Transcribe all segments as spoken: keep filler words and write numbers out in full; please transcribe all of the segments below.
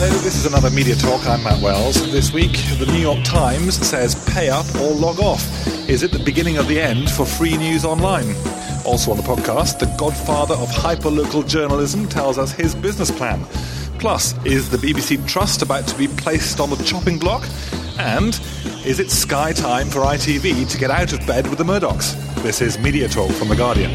Hello, this is another Media Talk. I'm Matt Wells. This week, the New York Times says pay up or log off. Is it the beginning of the end for free news online? Also on the podcast, the godfather of hyperlocal journalism tells us his business plan. Plus, is the B B C Trust about to be placed on the chopping block? And is it Sky time for I T V to get out of bed with the Murdochs? This is Media Talk from The Guardian.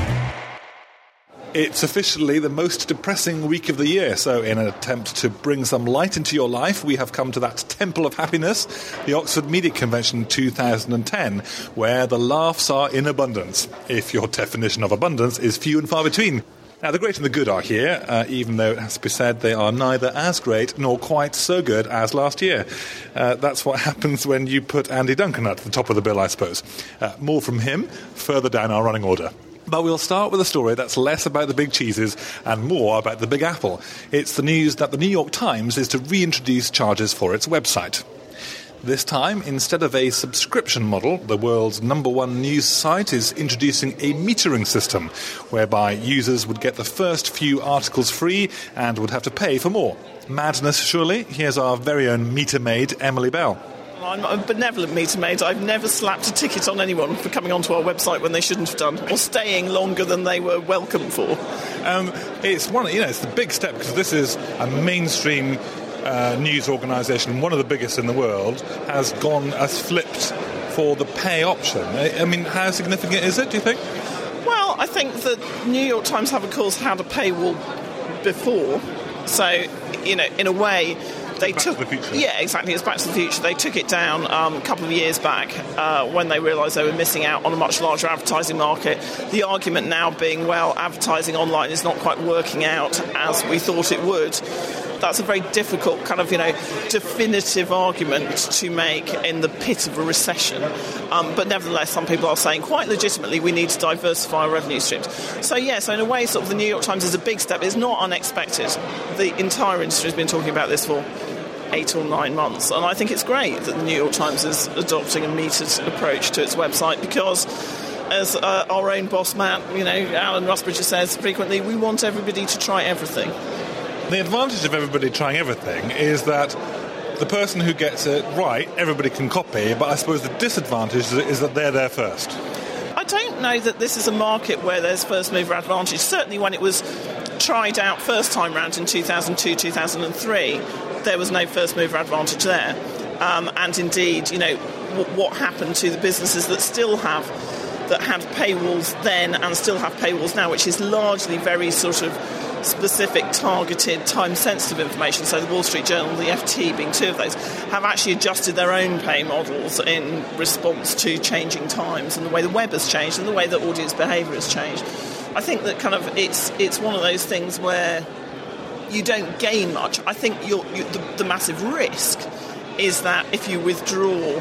It's officially the most depressing week of the year, so in an attempt to bring some light into your life, we have come to that temple of happiness, the Oxford Media Convention two thousand ten, where the laughs are in abundance, if your definition of abundance is few and far between. Now, the great and the good are here, uh, even though it has to be said they are neither as great nor quite so good as last year. Uh, that's what happens when you put Andy Duncan at the top of the bill, I suppose. Uh, more from him further down our running order. But we'll start with a story that's less about the big cheeses and more about the Big Apple. It's the news that the New York Times is to reintroduce charges for its website. This time, instead of a subscription model, the world's number one news site is introducing a metering system, whereby users would get the first few articles free and would have to pay for more. Madness, surely? Here's our very own meter maid, Emily Bell. I'm a benevolent meter maid. I've never slapped a ticket on anyone for coming onto our website when they shouldn't have done, or staying longer than they were welcome for. Um, it's one, you know, it's the big step because this is a mainstream uh, news organisation, one of the biggest in the world, has gone, has flipped for the pay option. I, I mean, how significant is it? Do you think? Well, I think that New York Times have, of course, had a paywall before, so you know, in a way. They back took, to the future. Yeah, exactly. It's Back to the Future. They took it down um, a couple of years back uh, when they realised they were missing out on a much larger advertising market. The argument now being, well, advertising online is not quite working out as we thought it would. That's a very difficult kind of, you know, definitive argument to make in the pit of a recession. Um, but nevertheless, some people are saying quite legitimately we need to diversify our revenue streams. So, yes, so in a way, sort of the New York Times is a big step. It's not unexpected. The entire industry has been talking about this for eight or nine months. And I think it's great that the New York Times is adopting a metered approach to its website because, as uh, our own boss, Matt, you know, Alan Rusbridger says frequently, we want everybody to try everything. The advantage of everybody trying everything is that the person who gets it right, everybody can copy, but I suppose the disadvantage is that they're there first. I don't know that this is a market where there's first mover advantage. Certainly when it was tried out first time round in two thousand two, two thousand three, there was no first mover advantage there. Um, and indeed, you know, w- what happened to the businesses that still have, that had paywalls then and still have paywalls now, which is largely very sort of specific, targeted, time-sensitive information. So the Wall Street Journal, the F T being two of those, have actually adjusted their own pay models in response to changing times and the way the web has changed and the way that audience behaviour has changed. I think that kind of it's it's one of those things where you don't gain much. I think you're, you, the, the massive risk is that if you withdraw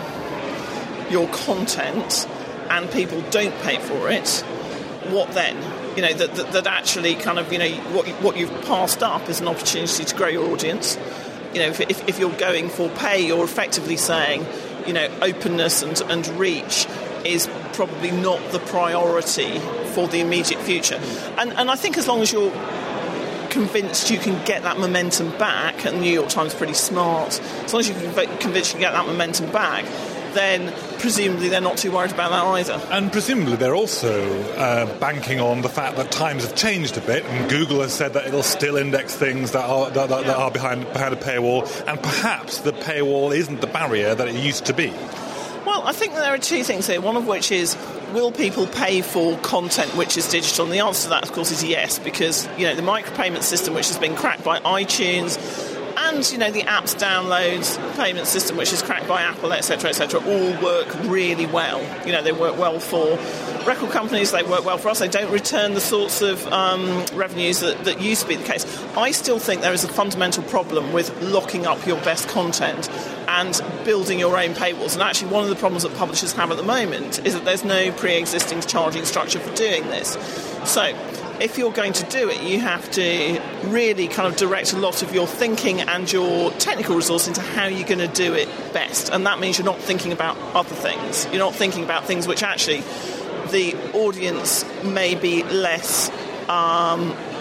your content and people don't pay for it, what then? You know, that, that, that actually kind of, you know, what, what you've passed up is an opportunity to grow your audience. You know, if, if, if you're going for pay, you're effectively saying, you know, openness and, and reach is probably not the priority for the immediate future. And, and I think as long as you're convinced you can get that momentum back, and the New York Times is pretty smart, as long as you're convinced you can get that momentum back, then presumably they're not too worried about that either. And presumably they're also uh, banking on the fact that times have changed a bit, and Google has said that it'll still index things that are that, that, that are behind behind a paywall, and perhaps the paywall isn't the barrier that it used to be. Well, I think there are two things here, one of which is, will people pay for content which is digital? And the answer to that, of course, is yes, because, you know, the micropayment system, which has been cracked by iTunes, and, you know, the apps downloads payment system, which is cracked by Apple, et cetera, et cetera, all work really well. You know, they work well for record companies, they work well for us. They don't return the sorts of um, revenues that, that used to be the case. I still think there is a fundamental problem with locking up your best content and building your own paywalls. And actually, one of the problems that publishers have at the moment is that there's no pre-existing charging structure for doing this. So, if you're going to do it, you have to really kind of direct a lot of your thinking and your technical resource into how you're going to do it best. And that means you're not thinking about other things. You're not thinking about things which actually the audience may be less um,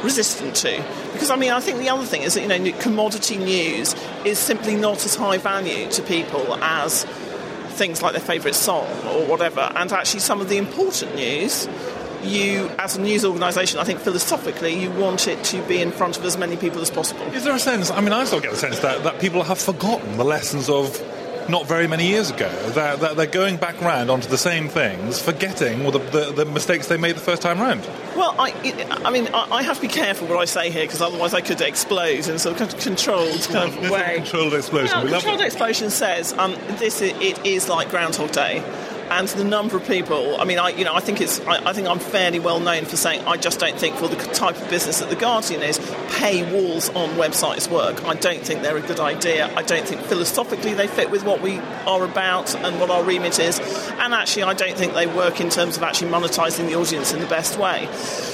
resistant to. Because, I mean, I think the other thing is that, you know, commodity news is simply not as high value to people as things like their favourite song or whatever. And actually some of the important news, you, as a news organisation, I think philosophically, you want it to be in front of as many people as possible. Is there a sense, I mean, I still get the sense that, that people have forgotten the lessons of not very many years ago, that, that they're going back round onto the same things, forgetting well, the, the, the mistakes they made the first time round. Well, I, it, I mean, I, I have to be careful what I say here, because otherwise I could explode in some kind of controlled kind of way. Controlled explosion. You know, controlled explosion says um, this. Is, it is like Groundhog Day. And the number of people, I mean, I, you know, I think it's, I, I think I'm fairly well known for saying I just don't think for the type of business that The Guardian is, paywalls on websites work. I don't think they're a good idea. I don't think philosophically they fit with what we are about and what our remit is. And actually, I don't think they work in terms of actually monetising the audience in the best way.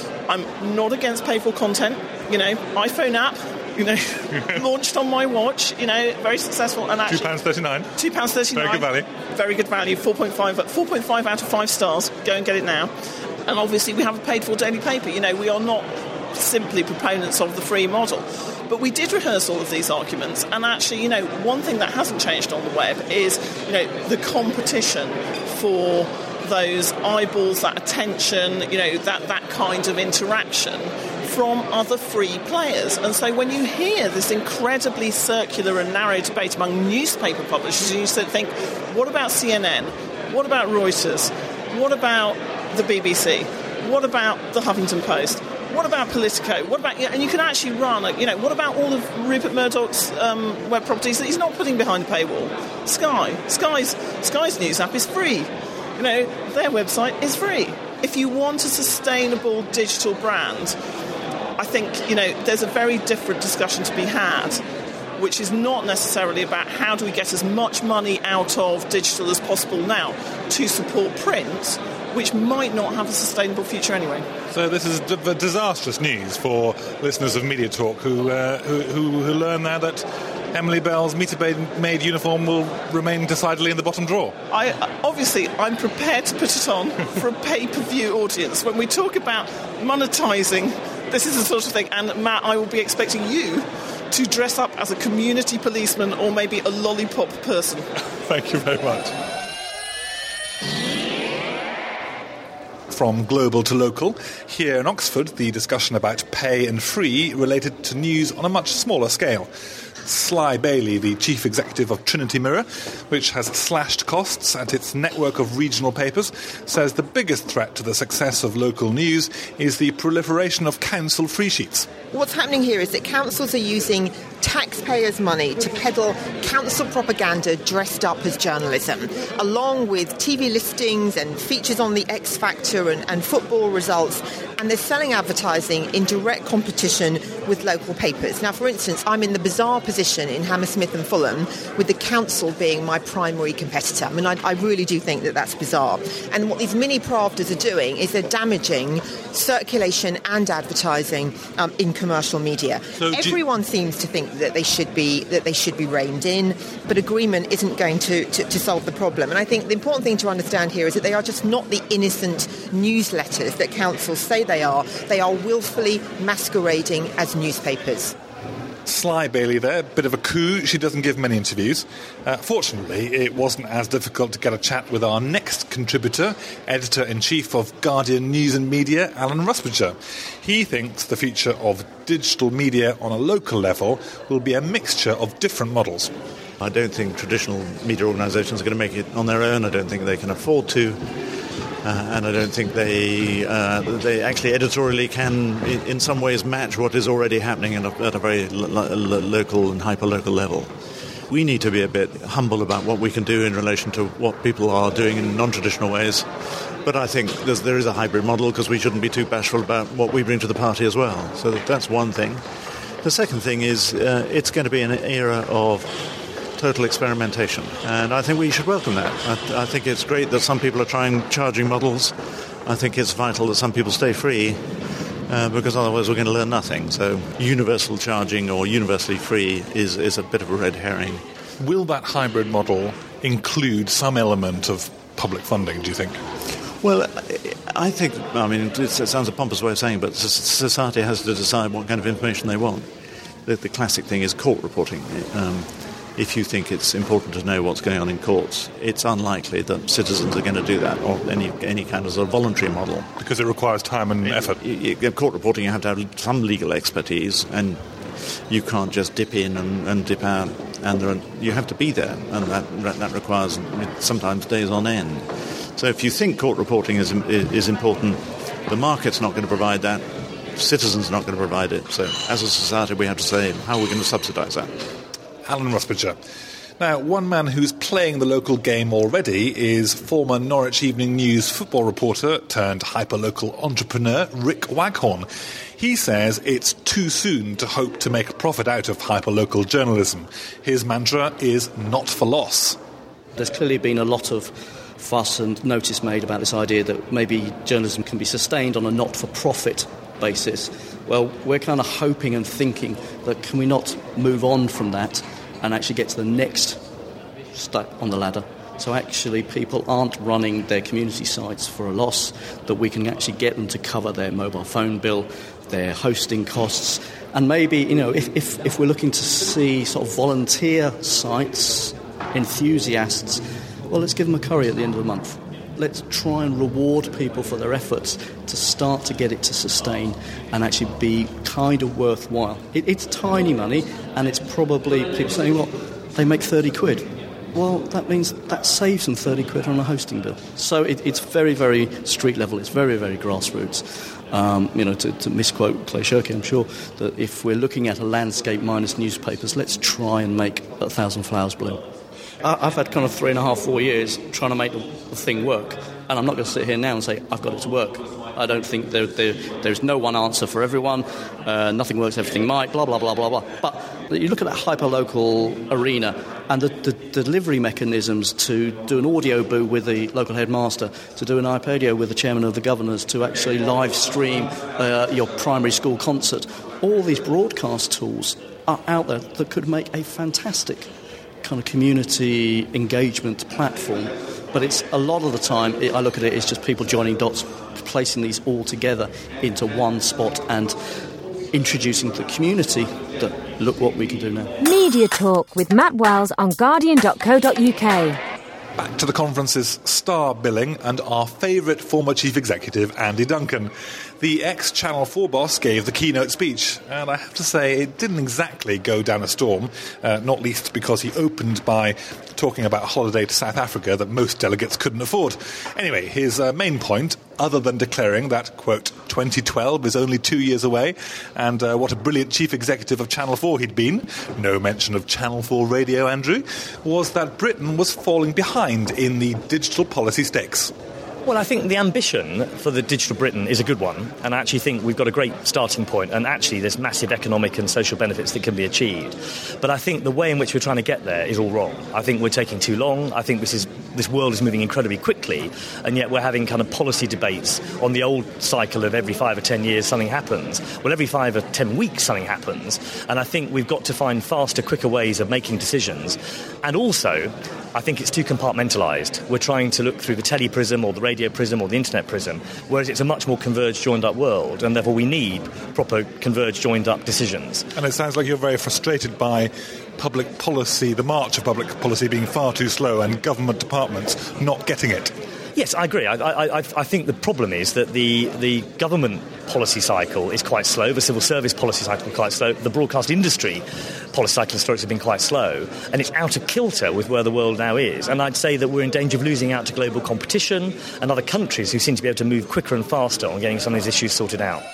I'm not against pay-for content. You know, iPhone app, you know, launched on my watch, you know, very successful. And actually, two pounds thirty-nine. two pounds thirty-nine. Very good value. Very good value. four point five, four point five out of five stars. Go and get it now. And obviously we have a paid-for daily paper. You know, we are not simply proponents of the free model. But we did rehearse all of these arguments. And actually, you know, one thing that hasn't changed on the web is, you know, the competition for those eyeballs, that attention, you know, that, that kind of interaction from other free players. And so when you hear this incredibly circular and narrow debate among newspaper publishers, you used to think, what about C N N? What about Reuters? What about the B B C? What about the Huffington Post? What about Politico? What about, and you can actually run, you know, what about all of Rupert Murdoch's um, web properties that he's not putting behind a paywall? Sky. Sky's, Sky's news app is free. You know, their website is free. If you want a sustainable digital brand, I think, you know, there's a very different discussion to be had, which is not necessarily about how do we get as much money out of digital as possible now to support print, which might not have a sustainable future anyway. So this is d- disastrous news for listeners of Media Talk who, uh, who, who, who learn now that Emily Bell's meter-made uniform will remain decidedly in the bottom drawer. I, obviously, I'm prepared to put it on for a pay-per-view audience. When we talk about monetising, this is the sort of thing. And, Matt, I will be expecting you to dress up as a community policeman or maybe a lollipop person. Thank you very much. From global to local, here in Oxford, the discussion about pay and free related to news on a much smaller scale. Sly Bailey, the chief executive of Trinity Mirror, which has slashed costs at its network of regional papers, says the biggest threat to the success of local news is the proliferation of council free sheets. What's happening here is that councils are using taxpayers' money to peddle council propaganda dressed up as journalism, along with T V listings and features on the X Factor and, and football results, and they're selling advertising in direct competition with local papers. Now, for instance, I'm in the bizarre position in Hammersmith and Fulham with the council being my primary competitor. I mean, I, I really do think that that's bizarre. And what these mini Pravdas are doing is they're damaging circulation and advertising um, in commercial media. So Everyone you... seems to think that they should be that they should be reined in, but agreement isn't going to, to, to solve the problem. And I think the important thing to understand here is that they are just not the innocent newsletters that councils say they are. They are willfully masquerading as newspapers. Sly Bailey there, bit of a coup. She doesn't give many interviews. Uh, fortunately, it wasn't as difficult to get a chat with our next contributor, Editor-in-Chief of Guardian News and Media, Alan Rusbridger. He thinks the future of digital media on a local level will be a mixture of different models. I don't think traditional media organisations are going to make it on their own. I don't think they can afford to. Uh, and I don't think they uh, they actually editorially can, in, in some ways, match what is already happening at a, at a very lo- lo- local and hyper-local level. We need to be a bit humble about what we can do in relation to what people are doing in non-traditional ways. But I think there's, there is a hybrid model because we shouldn't be too bashful about what we bring to the party as well. So that's one thing. The second thing is uh, it's going to be an era of total experimentation, and I think we should welcome that. I, I think it's great that some people are trying charging models. I think it's vital that some people stay free, uh, because otherwise we're going to learn nothing. So universal charging or universally free is, is a bit of a red herring. Will that hybrid model include some element of public funding, do you think? Well, I think, I mean, it sounds a pompous way of saying, but society has to decide what kind of information they want. The, the classic thing is court reporting. Um, if you think it's important to know what's going on in courts, it's unlikely that citizens are going to do that, or any any kind of sort of voluntary model. Because it requires time and effort. You, you, court reporting, you have to have some legal expertise, and you can't just dip in and, and dip out. And there are, you have to be there, and that that requires sometimes days on end. So if you think court reporting is is important, the market's not going to provide that, citizens are not going to provide it. So as a society, we have to say, how are we going to subsidise that? Alan Rusbridger. Now, one man who's playing the local game already is former Norwich Evening News football reporter turned hyperlocal entrepreneur Rick Waghorn. He says it's too soon to hope to make a profit out of hyperlocal journalism. His mantra is not for loss. There's clearly been a lot of fuss and notice made about this idea that maybe journalism can be sustained on a not-for-profit basis. Well, we're kind of hoping and thinking that can we not move on from that and actually get to the next step on the ladder. So actually people aren't running their community sites for a loss, that we can actually get them to cover their mobile phone bill, their hosting costs, and maybe, you know, if, if, if we're looking to see sort of volunteer sites, enthusiasts, well, let's give them a curry at the end of the month. Let's try and reward people for their efforts to start to get it to sustain and actually be kind of worthwhile. It, it's tiny money, and it's probably people saying, well, they make thirty quid. Well, that means that saves them thirty quid on a hosting bill. So it, it's very, very street level. It's very, very grassroots. Um, you know, to, to misquote Clay Shirky, I'm sure that if we're looking at a landscape minus newspapers, let's try and make a thousand flowers bloom. I've had kind of three and a half, four years trying to make the thing work, and I'm not going to sit here now and say I've got it to work. I don't think there, there, there's no one answer for everyone. Uh, nothing works, everything might, blah, blah, blah, blah, blah. But you look at that hyper-local arena and the, the, the delivery mechanisms to do an audio boo with the local headmaster, to do an iPadio with the chairman of the governors, to actually live stream uh, your primary school concert. All these broadcast tools are out there that could make a fantastic kind of community engagement platform, but it's a lot of the time it, I look at it as just people joining dots, placing these all together into one spot and introducing the community that look what we can do now. Media Talk with Matt Wells on guardian dot co dot uk. Back to the conference's star billing and our favourite former chief executive, Andy Duncan. The ex-Channel four boss gave the keynote speech, and I have to say it didn't exactly go down a storm, uh, not least because he opened by talking about a holiday to South Africa that most delegates couldn't afford. Anyway, his uh, main point, other than declaring that, quote, twenty twelve is only two years away, and uh, what a brilliant chief executive of Channel four he'd been, no mention of Channel four Radio, Andrew, was that Britain was falling behind in the digital policy stakes. Well, I think the ambition for the Digital Britain is a good one, and I actually think we've got a great starting point, and actually there's massive economic and social benefits that can be achieved. But I think the way in which we're trying to get there is all wrong. I think we're taking too long. I think this is this world is moving incredibly quickly, and yet we're having kind of policy debates on the old cycle of every five or ten years something happens. Well, every five or ten weeks something happens, and I think we've got to find faster, quicker ways of making decisions. And also, I think it's too compartmentalised. We're trying to look through the telly prism or the radio prism or the internet prism, whereas it's a much more converged, joined-up world, and therefore we need proper converged, joined-up decisions. And it sounds like you're very frustrated by public policy, the march of public policy being far too slow and government departments not getting it. Yes, I agree. I, I, I think the problem is that the, the government policy cycle is quite slow, the civil service policy cycle is quite slow, the broadcast industry policy cycle historically has been quite slow, and it's out of kilter with where the world now is. And I'd say that we're in danger of losing out to global competition and other countries who seem to be able to move quicker and faster on getting some of these issues sorted out.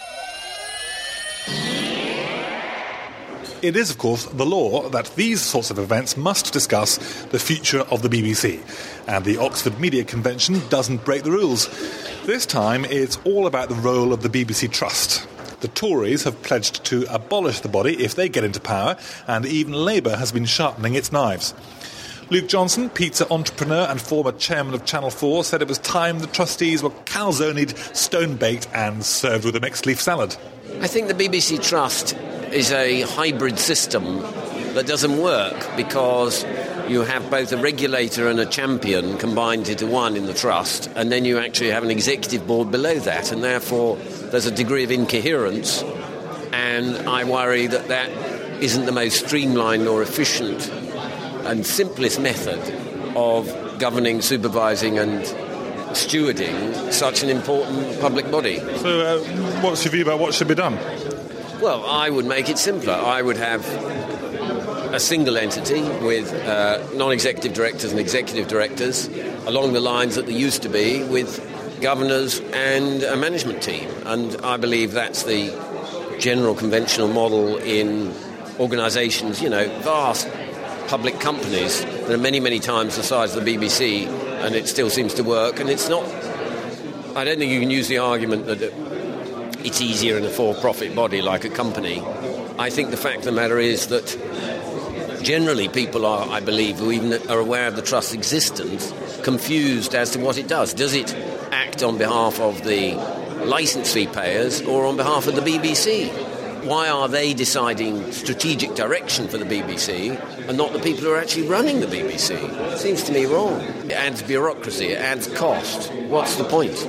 It is, of course, the law that these sorts of events must discuss the future of the B B C. And the Oxford Media Convention doesn't break the rules. This time, it's all about the role of the B B C Trust. The Tories have pledged to abolish the body if they get into power, and even Labour has been sharpening its knives. Luke Johnson, pizza entrepreneur and former chairman of Channel four, said it was time the trustees were calzoned, stone-baked and served with a mixed leaf salad. I think the B B C Trust is a hybrid system that doesn't work because you have both a regulator and a champion combined into one in the trust, and then you actually have an executive board below that, and therefore there's a degree of incoherence, and I worry that that isn't the most streamlined or efficient and simplest method of governing, supervising and stewarding such an important public body. So uh, what's your view about what should be done? Well, I would make it simpler. I would have a single entity with uh, non-executive directors and executive directors along the lines that there used to be with governors and a management team. And I believe that's the general conventional model in organisations, you know, vast public companies that are many, many times the size of the B B C, and it still seems to work. And it's not... I don't think you can use the argument that it's easier in a for-profit body like a company. I think the fact of the matter is that generally people are, I believe, who even are aware of the trust's existence, confused as to what it does. Does it act on behalf of the licence fee payers or on behalf of the B B C? Why are they deciding strategic direction for the B B C and not the people who are actually running the B B C? It seems to me wrong. It adds bureaucracy, it adds cost. What's the point?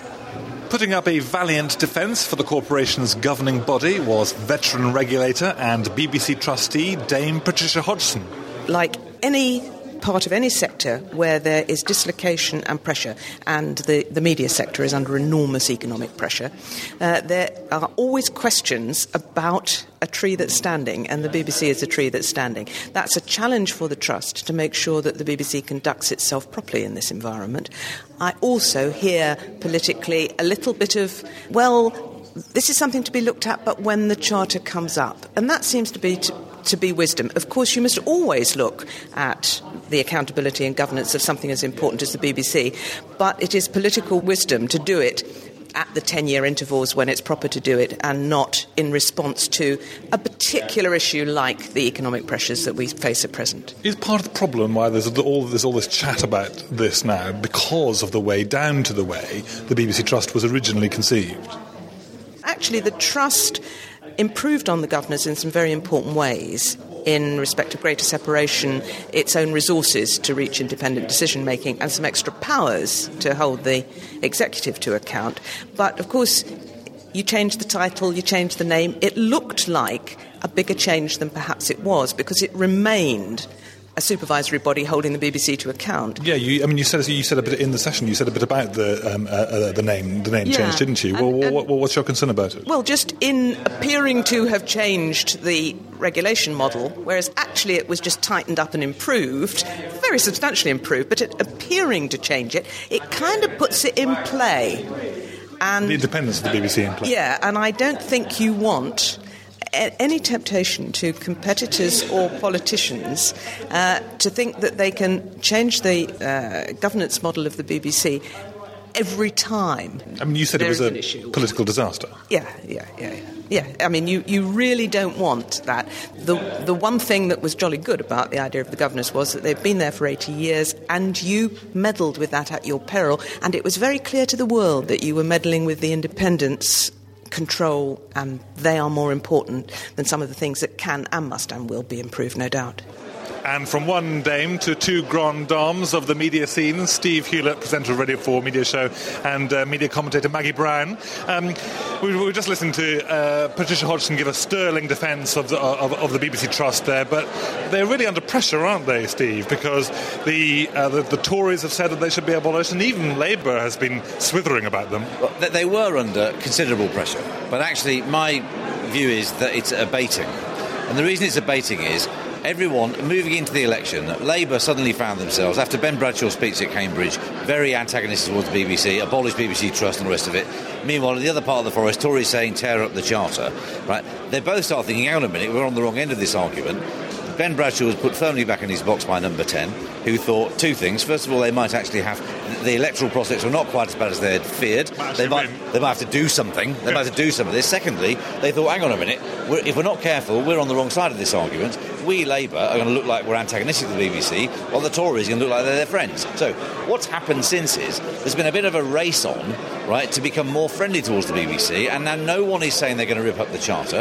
Putting up a valiant defence for the corporation's governing body was veteran regulator and B B C trustee Dame Patricia Hodgson. Like any part of any sector where there is dislocation and pressure, and the, the media sector is under enormous economic pressure, uh, there are always questions about a tree that's standing, and the B B C is a tree that's standing. That's a challenge for the Trust to make sure that the B B C conducts itself properly in this environment. I also hear politically a little bit of, well, this is something to be looked at, but when the Charter comes up. And that seems to be to, to be wisdom. Of course, you must always look at the accountability and governance of something as important as the B B C, but it is political wisdom to do it at the ten-year intervals when it's proper to do it, and not in response to a particular issue like the economic pressures that we face at present. Is part of the problem why there's all, there's all this chat about this now because of the way down to the way the B B C Trust was originally conceived? Actually, the Trust improved on the governors in some very important ways in respect of greater separation, its own resources to reach independent decision-making, and some extra powers to hold the executive to account. But, of course, you changed the title, you changed the name. It looked like a bigger change than perhaps it was, because it remained a supervisory body holding the B B C to account. Yeah, you, I mean, you said you said a bit in the session. You said a bit about the um, uh, uh, the name the name yeah. change, didn't you? And, well, and, what, what's your concern about it? Well, just in appearing to have changed the regulation model, whereas actually it was just tightened up and improved, very substantially improved, but it appearing to change it, it kind of puts it in play. And the independence of the B B C in play. Yeah, and I don't think you want any temptation to competitors or politicians uh, to think that they can change the uh, governance model of the B B C every time. I mean, you said it was a issue. Political disaster. Yeah, yeah, yeah, yeah. Yeah, I mean, you, you really don't want that. The the one thing that was jolly good about the idea of the governors was that they've been there for eighty years, and you meddled with that at your peril, and it was very clear to the world that you were meddling with the independence, control, and they are more important than some of the things that can and must and will be improved, no doubt. And from one dame to two grand dames of the media scene, Steve Hewlett, presenter of Radio four Media Show, and uh, media commentator Maggie Brown. Um, we, we were just listening to uh, Patricia Hodgson give a sterling defence of the, of, of the B B C Trust there, but they're really under pressure, aren't they, Steve? Because the, uh, the the Tories have said that they should be abolished, and even Labour has been swithering about them. Well, they were under considerable pressure, but actually my view is that it's abating. And the reason it's abating is everyone moving into the election, Labour suddenly found themselves, after Ben Bradshaw's speech at Cambridge, very antagonistic towards the B B C, abolish B B C Trust and the rest of it. Meanwhile, in the other part of the forest, Tories saying tear up the Charter. Right? They both start thinking, hang on a minute, we're on the wrong end of this argument. Ben Bradshaw was put firmly back in his box by number ten, who thought two things. First of all, they might actually have... The electoral prospects were not quite as bad as they had feared. They might, they might have to do something. They might have to do some of this. Secondly, they thought, hang on a minute, we're, if we're not careful, we're on the wrong side of this argument. We, Labour, are going to look like we're antagonistic to the B B C, while the Tories are going to look like they're their friends. So what's happened since is there's been a bit of a race on, right, to become more friendly towards the B B C, and now no one is saying they're going to rip up the Charter.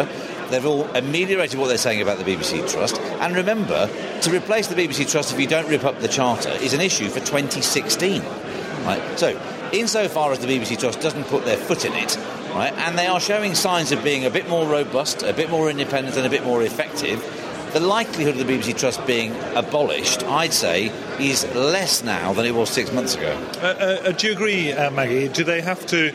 They've all ameliorated what they're saying about the B B C Trust. And remember, to replace the B B C Trust if you don't rip up the charter is an issue for twenty sixteen. Right? So, insofar as the B B C Trust doesn't put their foot in it, right, and they are showing signs of being a bit more robust, a bit more independent and a bit more effective, the likelihood of the B B C Trust being abolished, I'd say, is less now than it was six months ago. Uh, uh, do you agree, uh, Maggie? Do they have to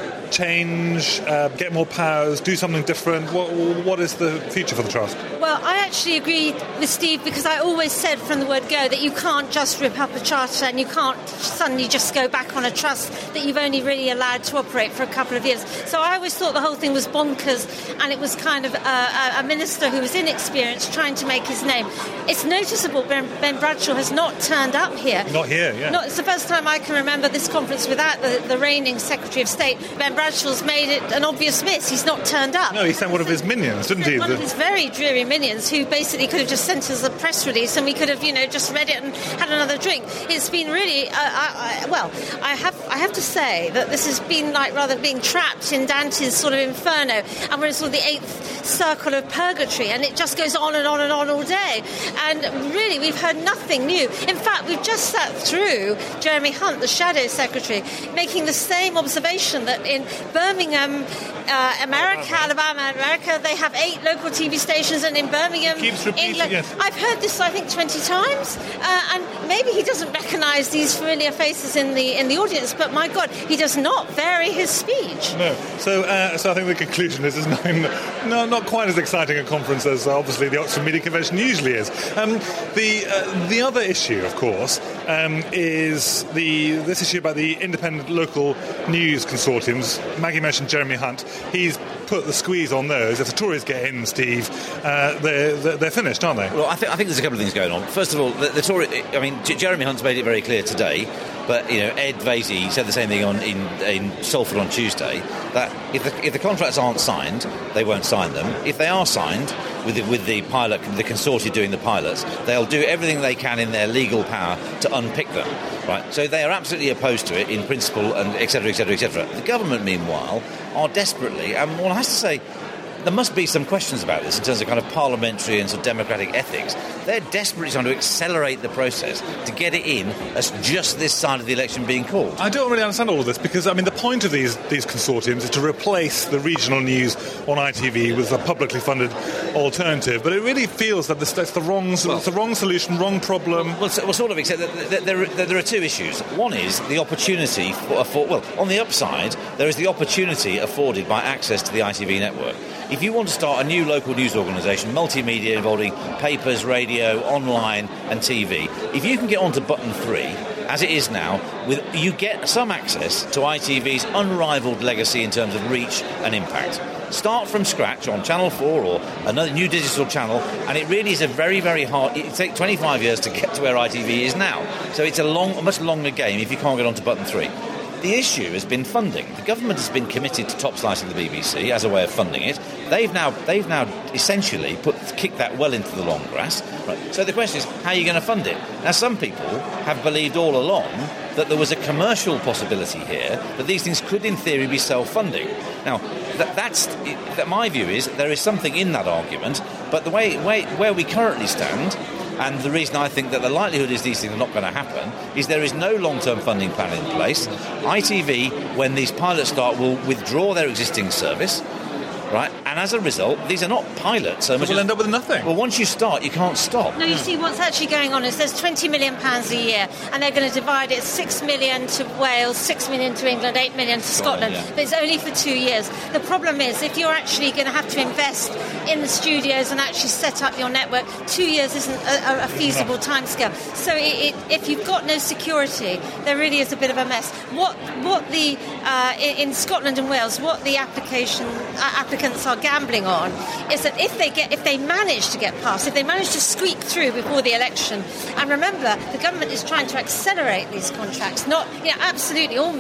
change, uh, get more powers, do something different? What, what is the future for the Trust? Well, I actually agree with Steve, because I always said from the word go that you can't just rip up a charter and you can't suddenly just go back on a trust that you've only really allowed to operate for a couple of years. So I always thought the whole thing was bonkers, and it was kind of a, a minister who was inexperienced trying to make his name. It's noticeable Ben, Ben Bradshaw has not turned up here. Not here, yeah. Not, it's the first time I can remember this conference without the, the reigning Secretary of State. Ben Bradshaw's made it an obvious miss. He's not turned up. No, he sent one of his minions, didn't he? One of his very dreary minions, who basically could have just sent us a press release and we could have, you know, just read it and had another drink. It's been really, uh, I, I, well, I have I have to say that this has been like rather being trapped in Dante's sort of inferno, and we're in sort of the eighth circle of purgatory, and it just goes on and on and on all day. And really, we've heard nothing new. In fact, we've just sat through Jeremy Hunt, the Shadow Secretary, making the same observation that in Birmingham, uh, America, Alabama, America, they have eight local T V stations, and in Birmingham, keeps repeating England, it. I've heard this, I think, twenty times, uh, and maybe he doesn't recognise these familiar faces in the in the audience, but my God, he does not vary his speech. No. So, uh, so I think the conclusion is, is not, no, not quite as exciting a conference as uh, obviously the Oxford Media Convention usually is. Um, the uh, the other issue, of course, um, is the this issue about the independent local news consortiums. Maggie mentioned Jeremy Hunt. He's put the squeeze on those. If the Tories get in, Steve, uh, they're, they're finished, aren't they? Well, I think, I think there's a couple of things going on. First of all, the, the Tory, I mean, J- Jeremy Hunt's made it very clear today, but, you know, Ed Vaizey said the same thing on in, in Salford on Tuesday, that if the, if the contracts aren't signed, they won't sign them. If they are signed, with the, with the pilot, the consortium doing the pilots, they'll do everything they can in their legal power to unpick them. Right? So they are absolutely opposed to it in principle, and et cetera, et cetera, et cetera. The government, meanwhile, are desperately, and one has to say, there must be some questions about this in terms of kind of parliamentary and sort of democratic ethics. They're desperately trying to accelerate the process to get it in as just this side of the election being called. I don't really understand all of this, because, I mean, the point of these these consortiums is to replace the regional news on I T V with a publicly funded alternative, but it really feels that this, that's the wrong, well, it's the wrong solution, wrong problem. Well, well, well sort of, except that there, there, there are two issues. One is the opportunity for, for, well, on the upside, there is the opportunity afforded by access to the I T V network. If you want to start a new local news organisation, multimedia involving papers, radio, online and T V, if you can get onto button three, as it is now, with you get some access to I T V's unrivalled legacy in terms of reach and impact. Start from scratch on Channel four or another new digital channel, and it really is a very, very hard... It takes twenty-five years to get to where I T V is now. So it's a long, a much longer game if you can't get onto button three. The issue has been funding. The government has been committed to top slicing the B B C as a way of funding it. They've now they've now essentially put kicked that well into the long grass. Right. So the question is, how are you going to fund it? Now, some people have believed all along that there was a commercial possibility here, that these things could, in theory, be self-funding. Now, that, that's that. My view is there is something in that argument, but the way, way where we currently stand. And the reason I think that the likelihood is these things are not going to happen is there is no long-term funding plan in place. I T V, when these pilots start, will withdraw their existing service, right? And as a result, these are not pilots. So much we'll as, end up with nothing. Well, once you start, you can't stop. No, you see, what's actually going on is there's twenty million pounds a year, and they're going to divide it six million to Wales, six million to England, eight million to Scotland. Yeah. But it's only for two years. The problem is, if you're actually going to have to invest in the studios and actually set up your network, two years isn't a, a feasible timescale. So it, it, if you've got no security, there really is a bit of a mess. What what the uh, in Scotland and Wales, what the application uh, applicants are gambling on is that if they get if they manage to get past, if they manage to squeak through before the election, and remember the government is trying to accelerate these contracts, not you know, absolutely almost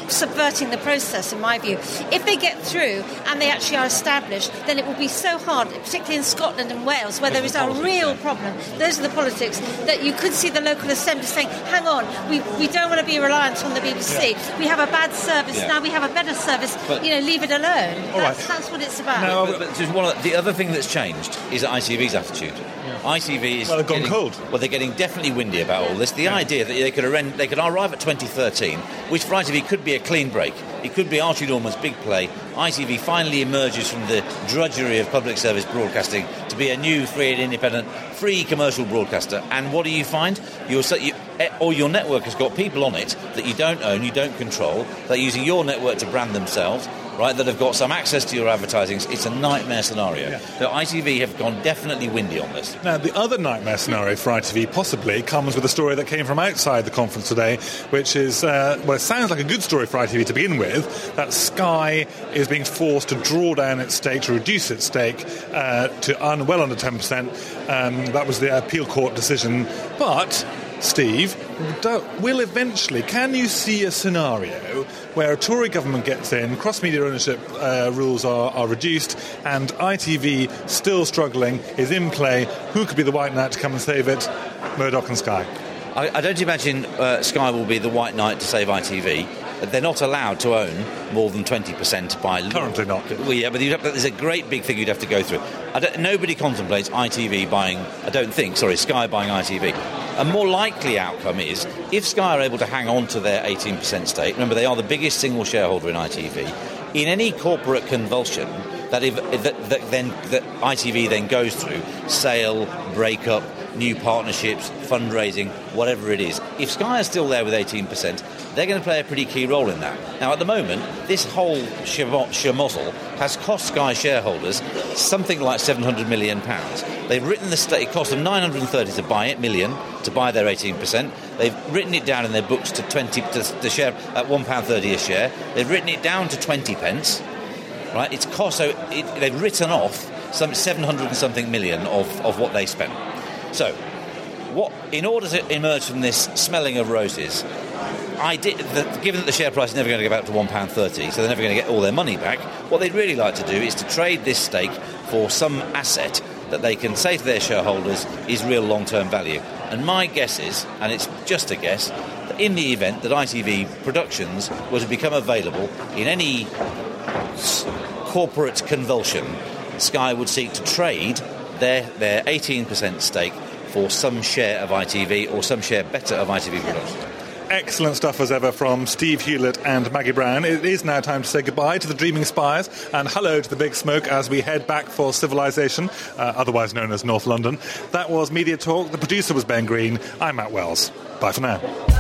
subverting the process, in my view. If they get through and they actually are established, then it will be so hard, particularly in Scotland and Wales, where there is a real problem. Those are the politics that you could see the local assembly saying, hang on, we, we don't want to be reliant on the B B C. Yeah. We have a bad service, yeah. now we have a better service, but, you know, leave it alone. That's, right. that's what it's about. No, but, but just one of the, the other thing that's changed is I T V's attitude. Yeah. I T V is well, they've gone getting, cold. Well, they're getting definitely windy about all this. The yeah. idea that they could, arend, they could arrive at twenty thirteen, which for I T V could be a clean break. It could be Archie Norman's big play. I T V finally emerges from the drudgery of public service broadcasting to be a new, free and independent, free commercial broadcaster. And what do you find? You're, you, or your network has got people on it that you don't own, you don't control, that are using your network to brand themselves, right, that have got some access to your advertising. It's a nightmare scenario. Yeah. So I T V have gone definitely windy on this. Now, the other nightmare scenario for I T V possibly comes with a story that came from outside the conference today, which is, uh, well, it sounds like a good story for I T V to begin with, that Sky is being forced to draw down its stake, to reduce its stake uh, to un- well under ten percent. Um, that was the appeal court decision. But Steve, will eventually, can you see a scenario where a Tory government gets in, cross-media ownership uh, rules are, are reduced, and I T V, still struggling, is in play? Who could be the white knight to come and save it? Murdoch and Sky. I, I don't imagine uh, Sky will be the white knight to save I T V. They're not allowed to own more than twenty percent by law. Currently not. Well, yeah, but have, there's a great big thing you'd have to go through. I don't, nobody contemplates I T V buying, I don't think, sorry, Sky buying I T V. A more likely outcome is, if Sky are able to hang on to their eighteen percent stake, remember they are the biggest single shareholder in I T V, in any corporate convulsion that, if, that, that, then, that I T V then goes through, sale, breakup, new partnerships, fundraising, whatever it is, if Sky is still there with eighteen percent, they're going to play a pretty key role in that. Now, at the moment, this whole schmozzle has cost Sky shareholders something like seven hundred million pounds. They've written the stake, it cost them nine hundred thirty to buy it, million, to buy their eighteen percent. They've written it down in their books to twenty, to the share at one pound thirty a share. They've written it down to twenty pence, right? It's cost, so it, they've written off some seven hundred and something million of, of what they spent. So, what, in order to emerge from this smelling of roses, I did, the, given that the share price is never going to go back to one pound thirty, so they're never going to get all their money back, what they'd really like to do is to trade this stake for some asset that they can say to their shareholders is real long-term value. And my guess is, and it's just a guess, that in the event that I T V Productions were to become available in any corporate convulsion, Sky would seek to trade their, their eighteen percent stake for some share of I T V or some share better of I T V Productions. Excellent stuff as ever from Steve Hewlett and Maggie Brown. It is now time to say goodbye to the Dreaming Spires and hello to the Big Smoke as we head back for Civilization, uh, otherwise known as North London. That was Media Talk. The producer was Ben Green. I'm Matt Wells. Bye for now.